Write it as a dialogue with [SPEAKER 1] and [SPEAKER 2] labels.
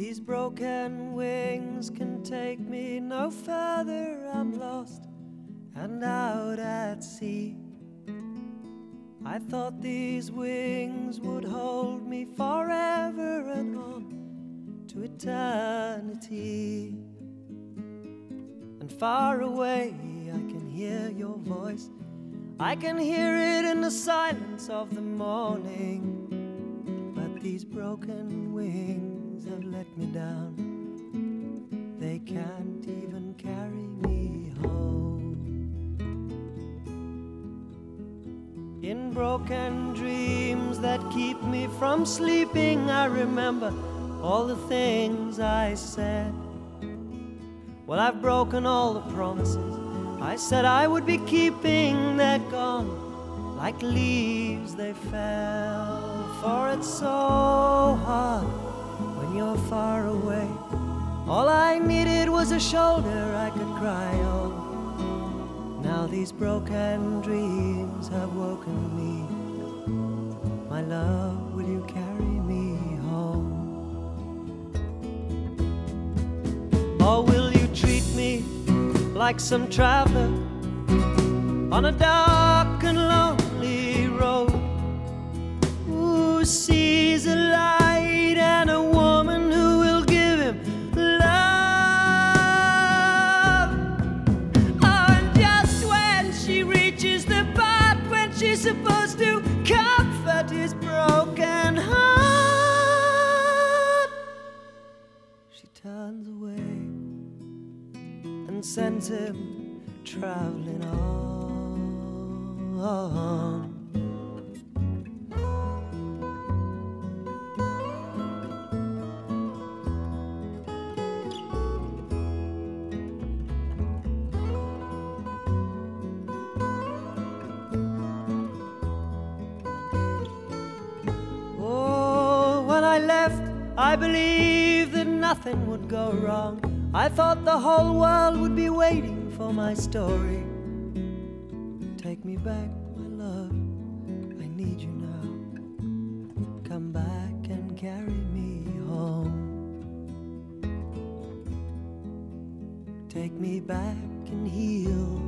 [SPEAKER 1] These broken wings can take me no further. I'm lost and out at sea. I thought these wings would hold me forever and on to eternity. And far away I can hear your voice. I can hear it in the silence of the morning. But these broken wings have let me down. They can't even carry me home. In broken dreams that keep me from sleeping, I remember all the things I said. Well, I've broken all the promises I said I would be keeping. They're gone like leaves they fell. For it's so hard when you're far away. All I needed was a shoulder I could cry on. Now these broken dreams have woken me. My love, will you carry me home? Or will you treat me like some traveler on a dark and lonely road, who sees a light and a woman who will give him love? Oh, and just when she reaches the part when she's supposed to comfort his broken heart, she turns away and sends him traveling on. Oh, when I left, I believed that nothing would go wrong. I thought the whole world would be waiting for my story. Take me back, my love, I need you now. Come back and carry me home. Take me back and heal